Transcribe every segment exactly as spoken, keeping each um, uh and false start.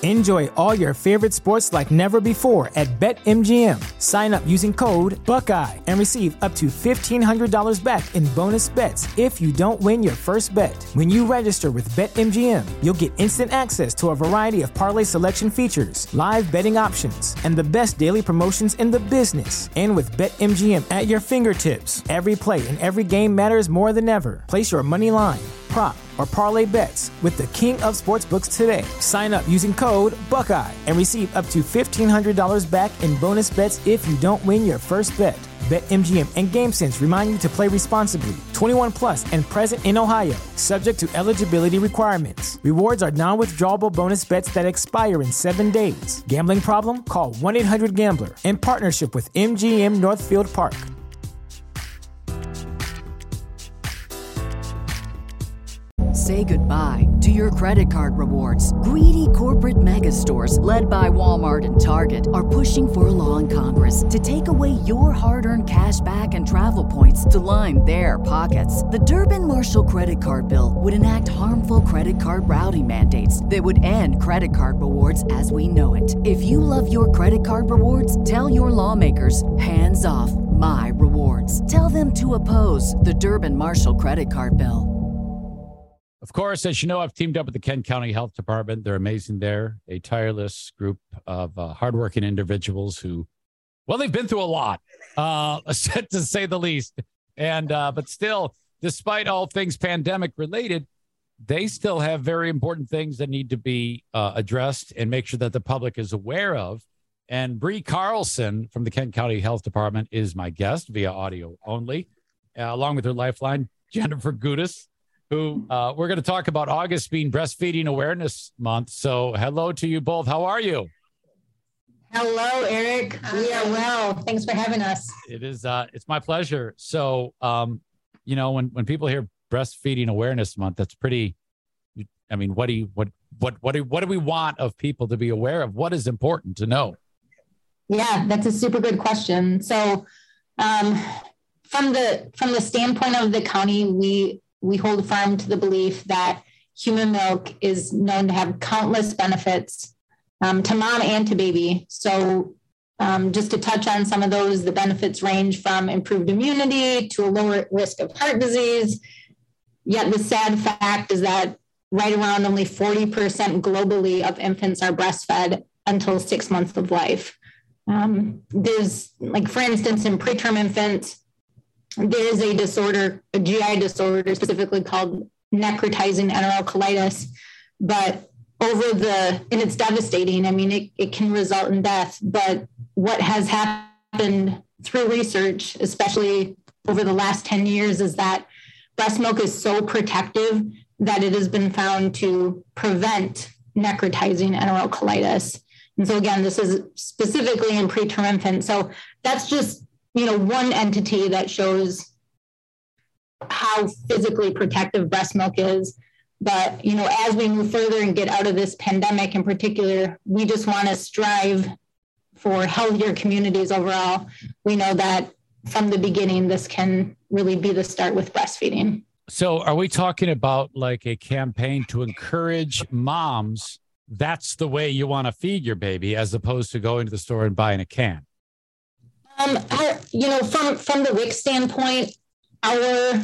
Enjoy all your favorite sports like never before at BetMGM. Sign up using code Buckeye and receive up to fifteen hundred dollars back in bonus bets if you don't win your first bet. When you register with BetMGM, you'll get instant access to a variety of parlay selection features, live betting options, and the best daily promotions in the business. And with BetMGM at your fingertips, every play and every game matters more than ever. Place your money line, prop, or parlay bets with the king of sportsbooks today. Sign up using code Buckeye and receive up to fifteen hundred dollars back in bonus bets if you don't win your first bet. BetMGM and GameSense remind you to play responsibly. twenty-one plus and present in Ohio, subject to eligibility requirements. Rewards are non-withdrawable bonus bets that expire in seven days. Gambling problem? Call one eight hundred gambler in partnership with M G M Northfield Park. Say goodbye to your credit card rewards. Greedy corporate mega stores, led by Walmart and Target, are pushing for a law in Congress to take away your hard-earned cash back and travel points to line their pockets. The Durbin-Marshall credit card bill would enact harmful credit card routing mandates that would end credit card rewards as we know it. If you love your credit card rewards, tell your lawmakers, hands off my rewards. Tell them to oppose the Durbin-Marshall credit card bill. Of course, as you know, I've teamed up with the Kent County Health Department. They're amazing there. A tireless group of uh, hardworking individuals who, well, they've been through a lot, uh, to say the least. And uh, but still, despite all things pandemic related, they still have very important things that need to be uh, addressed and make sure that the public is aware of. And Bree Carlson from the Kent County Health Department is my guest via audio only, uh, along with her lifeline, Jennifer Gudis, who uh, we're going to talk about August being Breastfeeding Awareness Month. So hello to you both. How are you? Hello, Eric. We are well. Thanks for having us. It is. Uh, it's my pleasure. So, um, you know, when, when people hear Breastfeeding Awareness Month, that's pretty, I mean, what do you, what, what, what do, what do we want of people to be aware of? What is important to know? Yeah, that's a super good question. So um, from the, from the standpoint of the county, we, we hold firm to the belief that human milk is known to have countless benefits um, to mom and to baby. So um, just to touch on some of those, the benefits range from improved immunity to a lower risk of heart disease. Yet the sad fact is that right around only forty percent globally of infants are breastfed until six months of life. Um, there's, like, for instance, in preterm infants, there is a disorder, a G I disorder specifically called necrotizing enterocolitis, but over the, and it's devastating. I mean, it, it can result in death, but what has happened through research, especially over the last ten years, is that breast milk is so protective that it has been found to prevent necrotizing enterocolitis. And so again, this is specifically in preterm infants. So that's just, you know, one entity that shows how physically protective breast milk is. But, you know, as we move further and get out of this pandemic in particular, we just want to strive for healthier communities overall. We know that from the beginning, this can really be the start with breastfeeding. So are we talking about like a campaign to encourage moms? That's the way you want to feed your baby, as opposed to going to the store and buying a can? Um, our, you know, from, from the W I C standpoint, our,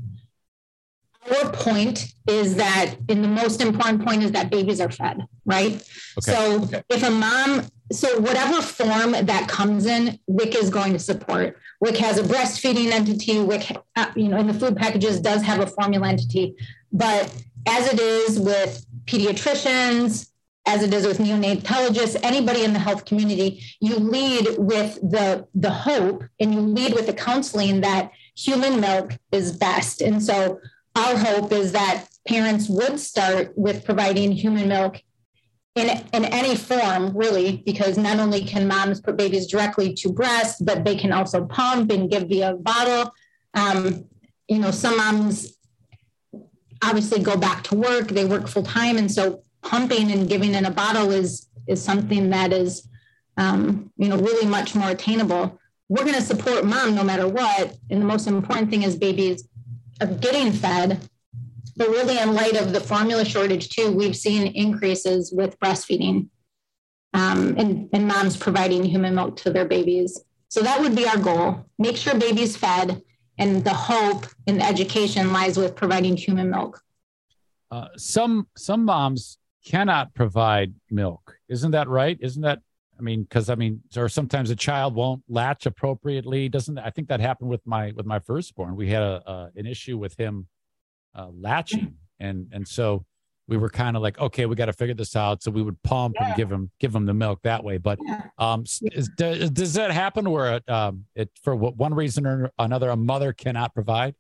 our point is that, and the most important point is that babies are fed, right? Okay. So okay. if a mom, so whatever form that comes in, W I C is going to support. W I C has a breastfeeding entity. W I C, uh, you know, in the food packages does have a formula entity, but as it is with pediatricians, as it is with neonatologists, anybody in the health community, you lead with the, the hope and you lead with the counseling that human milk is best. And so our hope is that parents would start with providing human milk in, in any form, really, because not only can moms put babies directly to breast, but they can also pump and give via bottle. Um, you know, some moms obviously go back to work, they work full time. And so pumping and giving in a bottle is, is something that is, um, you know, really much more attainable. We're going to support mom no matter what. And the most important thing is babies are getting fed, but really in light of the formula shortage too, we've seen increases with breastfeeding um, and, and moms providing human milk to their babies. So that would be our goal. Make sure baby's fed, and the hope and the education lies with providing human milk. Uh, some some moms cannot provide milk. Isn't that right? Isn't that, I mean, because I mean, or sometimes a child won't latch appropriately. Doesn't, I think that happened with my with my firstborn. We had a, a an issue with him uh, latching, and and so we were kind of like, okay, we got to figure this out. So we would pump yeah. and give him give him the milk that way. But um, is, does, does that happen where it, um, it for one reason or another a mother cannot provide?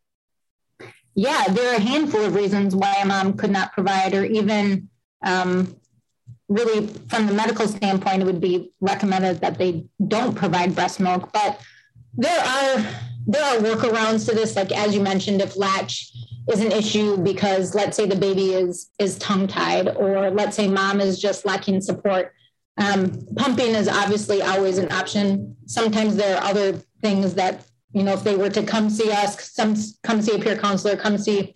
Yeah, there are a handful of reasons why a mom could not provide, or even um, really from the medical standpoint, it would be recommended that they don't provide breast milk. But there are there are workarounds to this. Like, as you mentioned, if latch is an issue because let's say the baby is is tongue-tied, or let's say mom is just lacking support. Um, pumping is obviously always an option. Sometimes there are other things that, you know, if they were to come see us, some come see a peer counselor, come see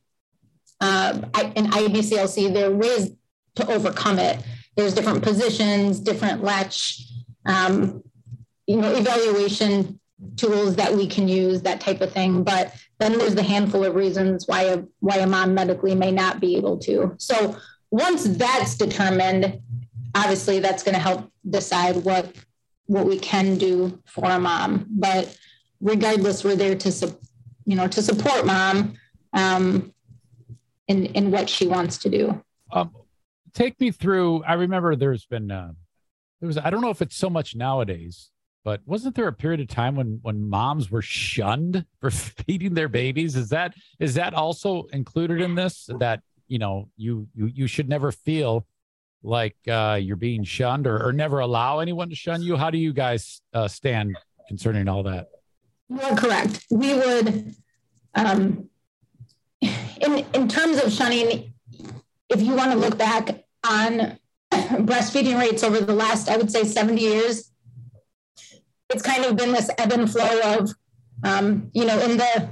uh, an I B C L C, there are ways to overcome it. There's different positions, different latch, um, you know, evaluation tools that we can use, that type of thing. But then there's the handful of reasons why a, why a mom medically may not be able to. So once that's determined, obviously that's going to help decide what what we can do for a mom. But regardless, we're there to, you know, to support mom um, in in what she wants to do. Um, take me through. I remember there's been uh, there was I don't know if it's so much nowadays, but wasn't there a period of time when when moms were shunned for feeding their babies? Is that is that also included in this? That, you know, you you you should never feel like uh, you're being shunned, or, or never allow anyone to shun you? How do you guys uh, stand concerning all that? You're correct. We would, um, in in terms of shunning, if you want to look back on breastfeeding rates over the last, I would say seventy years, it's kind of been this ebb and flow of, um, you know, in the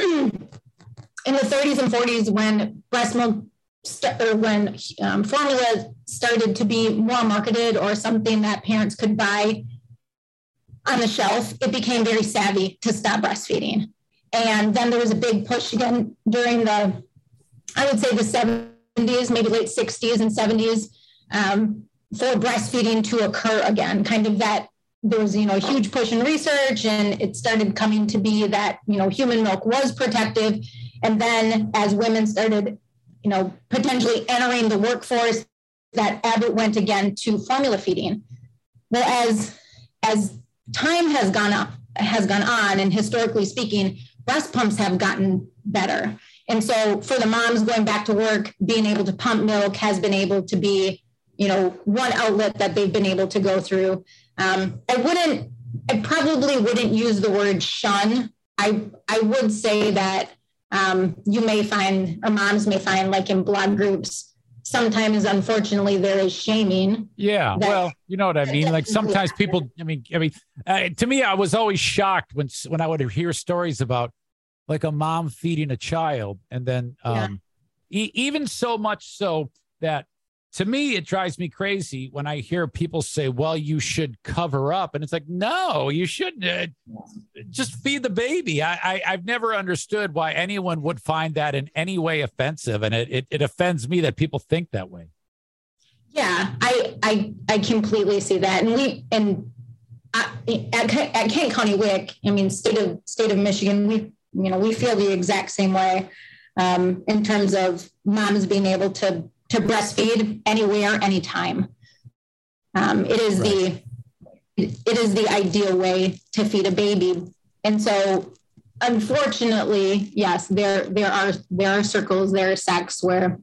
in the thirties and forties, when breast milk st- or when um, formula started to be more marketed or something that parents could buy on the shelf, it became very savvy to stop breastfeeding. And then there was a big push again during the, I would say the seventies, maybe late sixties and seventies, um, for breastfeeding to occur again. Kind of that there was, you know, a huge push in research, and it started coming to be that, you know, human milk was protective. And then as women started, you know, potentially entering the workforce, that Abbott went again to formula feeding. Well, as as time has gone up, has gone on, and historically speaking, breast pumps have gotten better. And so for the moms going back to work, being able to pump milk has been able to be, you know, one outlet that they've been able to go through. Um, I wouldn't, I probably wouldn't use the word shun. I, I would say that um, you may find, or moms may find, like in blog groups, sometimes, unfortunately, there is shaming. Yeah, that, well, you know what I mean? Like sometimes people, I mean, I mean, uh, to me, I was always shocked when when I would hear stories about like a mom feeding a child. And then um, yeah. e- even so much so that to me, it drives me crazy when I hear people say, well, you should cover up. And it's like, no, you shouldn't. Uh, just feed the baby. I, I, I've never understood why anyone would find that in any way offensive. And it, it, it offends me that people think that way. Yeah, I I, I completely see that. And we, and I, at, at Kent County W I C, I mean, state of state of Michigan, we, you know, we feel the exact same way um, in terms of moms being able to to breastfeed anywhere, anytime. Um, it is right. the it is the ideal way to feed a baby. And so unfortunately, yes, there there are there are circles, there are sects where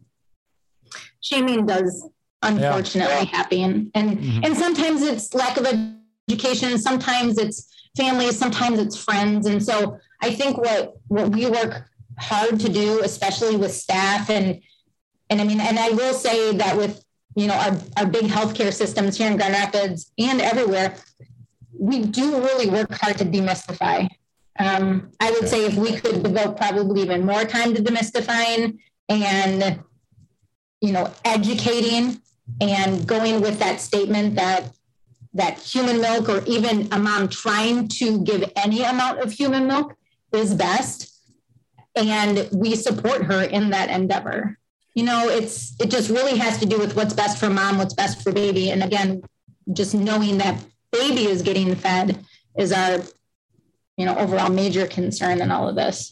shaming does unfortunately yeah. happen. And mm-hmm. and sometimes it's lack of education, sometimes it's families, sometimes it's friends. And so I think what what we work hard to do, especially with staff, and And I mean, and I will say that with, you know, our, our big healthcare systems here in Grand Rapids and everywhere, we do really work hard to demystify. Um, I would say if we could devote probably even more time to demystifying and, you know, educating and going with that statement that that human milk, or even a mom trying to give any amount of human milk, is best. And we support her in that endeavor. You know, it's it just really has to do with what's best for mom, what's best for baby. And again, just knowing that baby is getting fed is our, you know, overall major concern in all of this.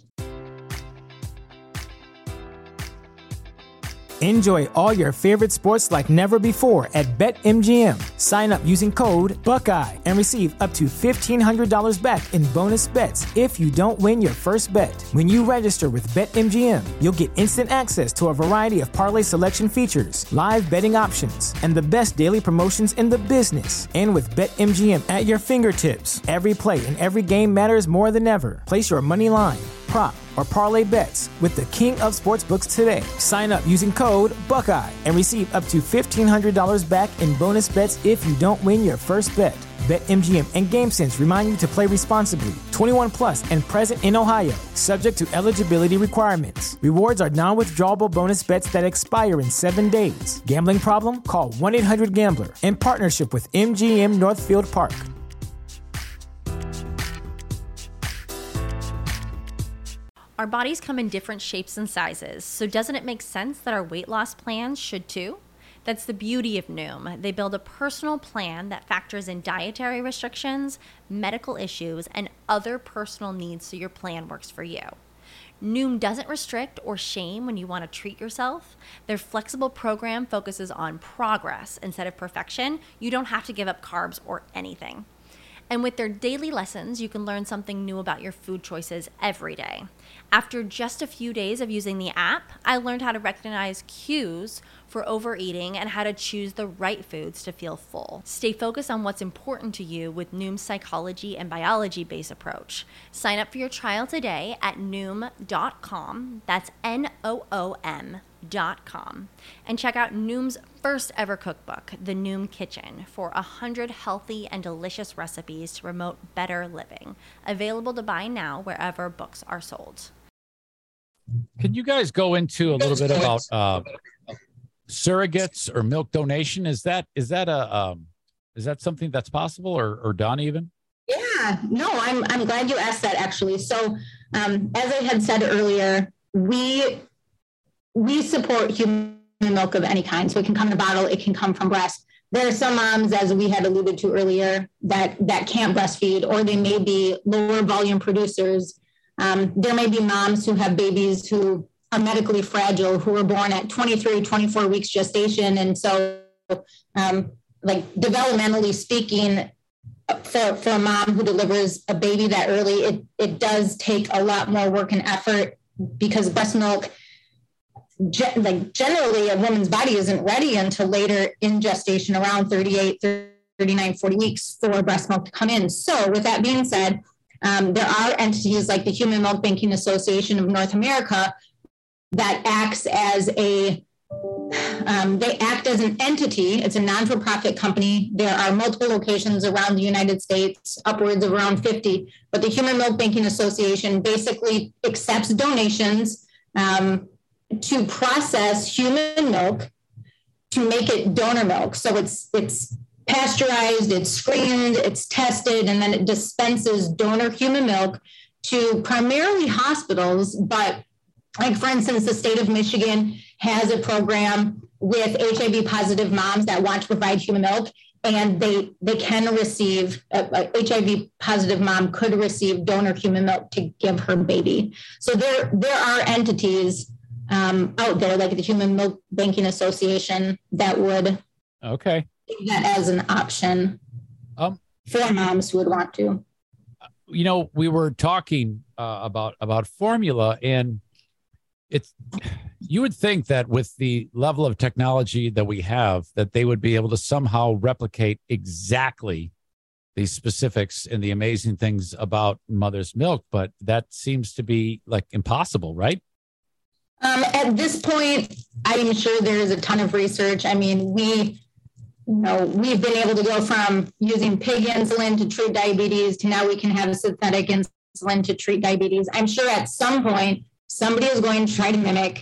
Enjoy all your favorite sports like never before at BetMGM. Sign up using code Buckeye and receive up to fifteen hundred dollars back in bonus bets if you don't win your first bet. When you register with BetMGM, you'll get instant access to a variety of parlay selection features, live betting options, and the best daily promotions in the business. And with BetMGM at your fingertips, every play and every game matters more than ever. Place your money line, prop, or parlay bets with the king of sportsbooks today. Sign up using code Buckeye and receive up to fifteen hundred dollars back in bonus bets if you don't win your first bet. BetMGM and GameSense remind you to play responsibly. twenty-one plus and present in Ohio, subject to eligibility requirements. Rewards are non-withdrawable bonus bets that expire in seven days. Gambling problem? Call one eight hundred gambler in partnership with M G M Northfield Park. Our bodies come in different shapes and sizes, so doesn't it make sense that our weight loss plans should too? That's the beauty of Noom. They build a personal plan that factors in dietary restrictions, medical issues, and other personal needs so your plan works for you. Noom doesn't restrict or shame when you want to treat yourself. Their flexible program focuses on progress instead of perfection. You don't have to give up carbs or anything. And with their daily lessons, you can learn something new about your food choices every day. After just a few days of using the app, I learned how to recognize cues for overeating and how to choose the right foods to feel full. Stay focused on what's important to you with Noom's psychology and biology-based approach. Sign up for your trial today at noom dot com. That's N O O M dot com. And check out Noom's first ever cookbook, The Noom Kitchen, for one hundred healthy and delicious recipes to promote better living. Available to buy now wherever books are sold. Can you guys go into a little bit about uh, surrogates or milk donation? Is that is that a um, is that something that's possible or or done even? Yeah, no, I'm I'm glad you asked that actually. So um, as I had said earlier, we we support human milk of any kind. So it can come in a bottle, it can come from breast. There are some moms, as we had alluded to earlier, that that can't breastfeed, or they may be lower volume producers. Um, there may be moms who have babies who are medically fragile, who were born at twenty-three, twenty-four weeks gestation. And so um, like developmentally speaking, for, for a mom who delivers a baby that early, it, it does take a lot more work and effort, because breast milk, ge- like generally a woman's body isn't ready until later in gestation, around thirty-eight, thirty-nine, forty weeks for breast milk to come in. So with that being said, Um, there are entities like the Human Milk Banking Association of North America that acts as a, um, they act as an entity. It's a non-for-profit company. There are multiple locations around the United States, upwards of around fifty. But the Human Milk Banking Association basically accepts donations um, to process human milk to make it donor milk. So it's it's pasteurized, it's screened, it's tested, and then it dispenses donor human milk to primarily hospitals. But like, for instance, the state of Michigan has a program with H I V positive moms that want to provide human milk, and they they can receive, a, a H I V positive mom could receive donor human milk to give her baby. So there, there are entities um, out there like the Human Milk Banking Association that would okay. that as an option um, for moms who would want to. You know, we were talking uh, about about formula, and it's you would think that with the level of technology that we have, that they would be able to somehow replicate exactly the specifics and the amazing things about mother's milk, but that seems to be like impossible, right? Um, at this point, I'm sure there is a ton of research. I mean, we You know, we've been able to go from using pig insulin to treat diabetes to now we can have synthetic insulin to treat diabetes. I'm sure at some point somebody is going to try to mimic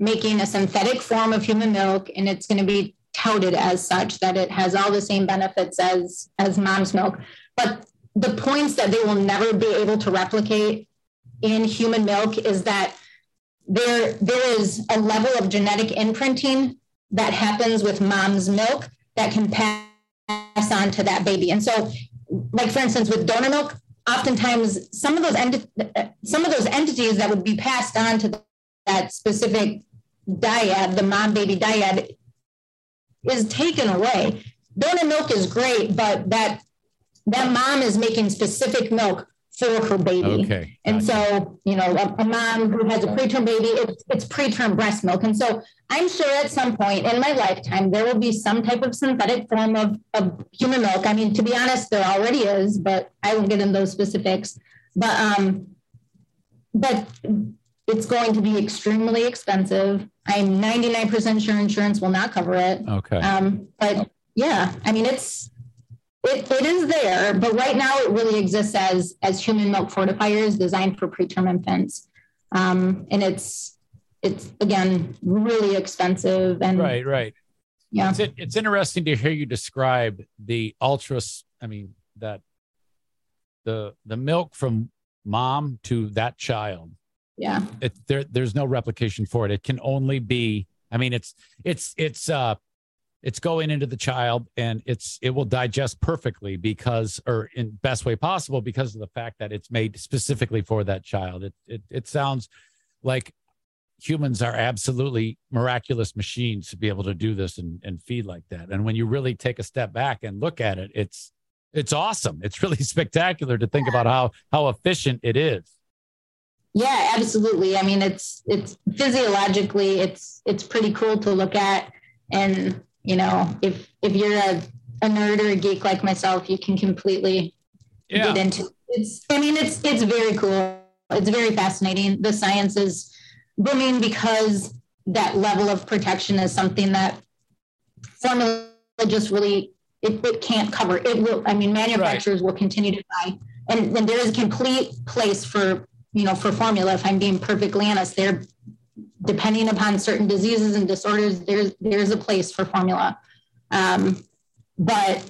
making a synthetic form of human milk, and it's going to be touted as such, that it has all the same benefits as, as mom's milk. But the points that they will never be able to replicate in human milk is that there, there is a level of genetic imprinting that happens with mom's milk that can pass on to that baby. And so, like, for instance, with donor milk, oftentimes some of those ent- some of those entities that would be passed on to that specific dyad, the mom baby dyad, is taken away. Donor milk is great, but that that mom is making specific milk for her baby. Okay. And so, you know, a, a mom who has a preterm baby, it's, it's preterm breast milk. And so I'm sure at some point in my lifetime, there will be some type of synthetic form of, of human milk. I mean, to be honest, there already is, but I won't get into those specifics. But, um, but it's going to be extremely expensive. I'm ninety-nine percent sure insurance will not cover it. Okay. Um, but yeah, I mean, it's, It, it is there, but right now it really exists as as human milk fortifiers designed for preterm infants, um, and it's it's again really expensive. And right, right, yeah, it's, it's interesting to hear you describe the ultra. I mean that the the milk from mom to that child. Yeah, it there there's no replication for it. It can only be. I mean, it's it's it's uh. It's going into the child, and it's it will digest perfectly because, or in best way possible, because of the fact that it's made specifically for that child. It it it sounds like humans are absolutely miraculous machines to be able to do this and, and feed like that. And when you really take a step back and look at it, it's it's awesome. It's really spectacular to think about how how efficient it is. Yeah, absolutely. I mean, it's it's physiologically, it's it's pretty cool to look at. And you know, if if you're a, a nerd or a geek like myself, you can completely yeah. get into it. It's, I mean, it's it's very cool. It's very fascinating. The science is booming because that level of protection is something that formula just really, it, it can't cover. It will, I mean, manufacturers right. will continue to buy. And, and there is a complete place for, you know, for formula, if I'm being perfectly honest, there, depending upon certain diseases and disorders, there's there's a place for formula. Um, but,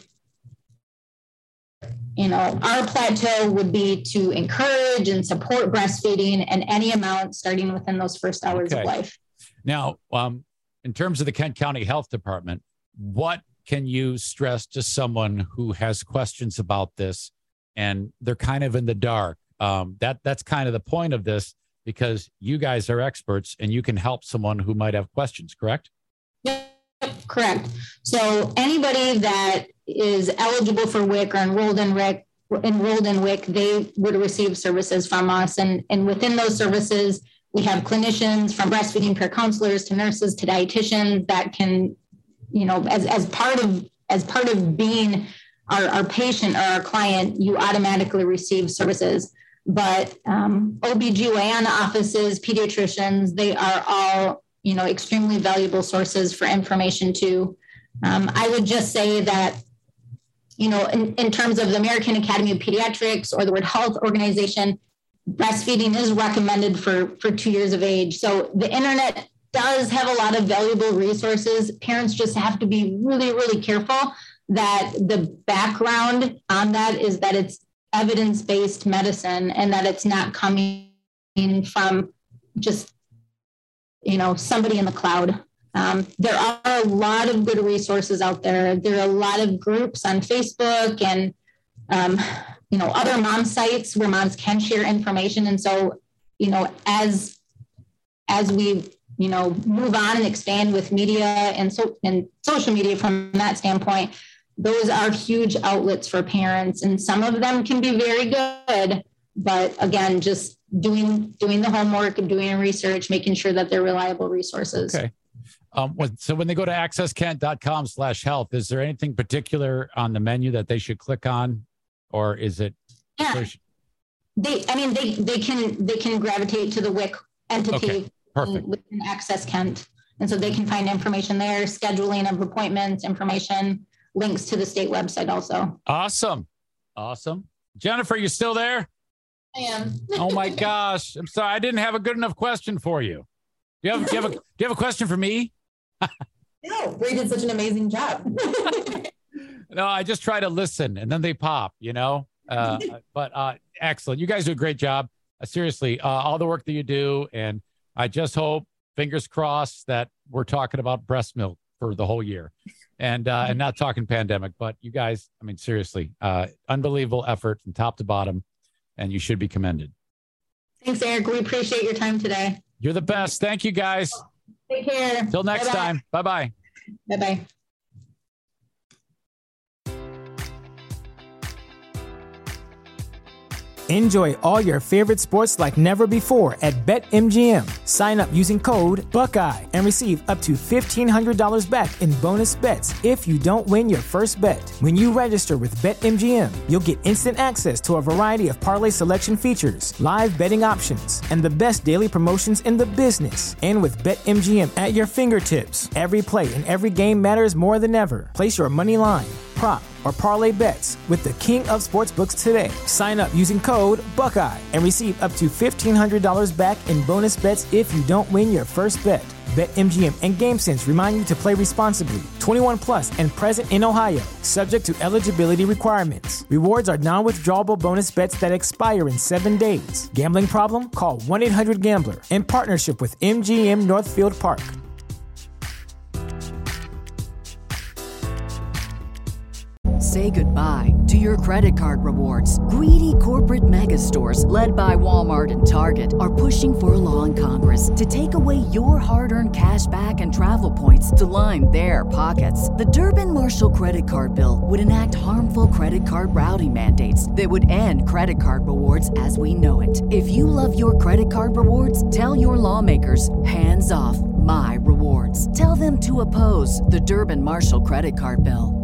you know, our plateau would be to encourage and support breastfeeding and any amount starting within those first hours okay. of life. Now, um, in terms of the Kent County Health Department, what can you stress to someone who has questions about this and they're kind of in the dark? Um, that that's kind of the point of this, because you guys are experts and you can help someone who might have questions, correct? Yep, correct. So anybody that is eligible for W I C or enrolled in W I C, enrolled in W I C, they would receive services from us. And, and within those services, we have clinicians from breastfeeding peer counselors to nurses to dietitians that can, you know, as, as part of as part of being our, our patient or our client, you automatically receive services. But um, O B G Y N offices, pediatricians, they are all, you know, extremely valuable sources for information too. Um, I would just say that, you know, in, in terms of the American Academy of Pediatrics or the World Health Organization, breastfeeding is recommended for, for two years of age. So the internet does have a lot of valuable resources. Parents just have to be really, really careful that the background on that is that it's evidence-based medicine and that it's not coming from just, you know, somebody in the cloud. Um, there are a lot of good resources out there. There are a lot of groups on Facebook and, um, you know, other mom sites where moms can share information. And so, you know, as, as we, you know, move on and expand with media and so, and social media from that standpoint, those are huge outlets for parents, and some of them can be very good. But again, just doing doing the homework and doing research, making sure that they're reliable resources. Okay. Um, so when they go to access kent dot com slash health, is there anything particular on the menu that they should click on, or is it? Yeah. They, I mean, they they can they can gravitate to the W I C entity okay. Perfect. within Access Kent, and so they can find information there, scheduling of appointments, information. Links to the state website also. Awesome. Awesome. Jennifer, you still there? I am. Oh my gosh. I'm sorry. I didn't have a good enough question for you. you have do you have a do you have a question for me? No, Bree did such an amazing job. No, I just try to listen, and then they pop, you know. Uh, but uh, excellent. You guys do a great job. Uh, seriously, uh, all the work that you do, and I just hope, fingers crossed, that we're talking about breast milk for the whole year, and uh, and not talking pandemic. But you guys, I mean, seriously, uh, unbelievable effort from top to bottom, and you should be commended. Thanks, Eric. We appreciate your time today. You're the best. Thank you, guys. Take care. Till next Bye-bye. time. Bye-bye. Bye-bye. Enjoy all your favorite sports like never before at BetMGM. Sign up using code Buckeye and receive up to fifteen hundred dollars back in bonus bets if you don't win your first bet. When you register with BetMGM, you'll get instant access to a variety of parlay selection features, live betting options, and the best daily promotions in the business. And with BetMGM at your fingertips, every play and every game matters more than ever. Place your money line, prop, or parlay bets with the king of sportsbooks today. Sign up using code Buckeye and receive up to fifteen hundred dollars back in bonus bets if you don't win your first bet. BetMGM and GameSense remind you to play responsibly. twenty-one plus and present in Ohio, subject to eligibility requirements. Rewards are non-withdrawable bonus bets that expire in seven days. Gambling problem? Call one eight hundred gambler in partnership with M G M Northfield Park. Say goodbye to your credit card rewards. Greedy corporate mega stores, led by Walmart and Target, are pushing for a law in Congress to take away your hard-earned cash back and travel points to line their pockets. The Durbin-Marshall credit card bill would enact harmful credit card routing mandates that would end credit card rewards as we know it. If you love your credit card rewards, tell your lawmakers, hands off my rewards. Tell them to oppose the Durbin-Marshall credit card bill.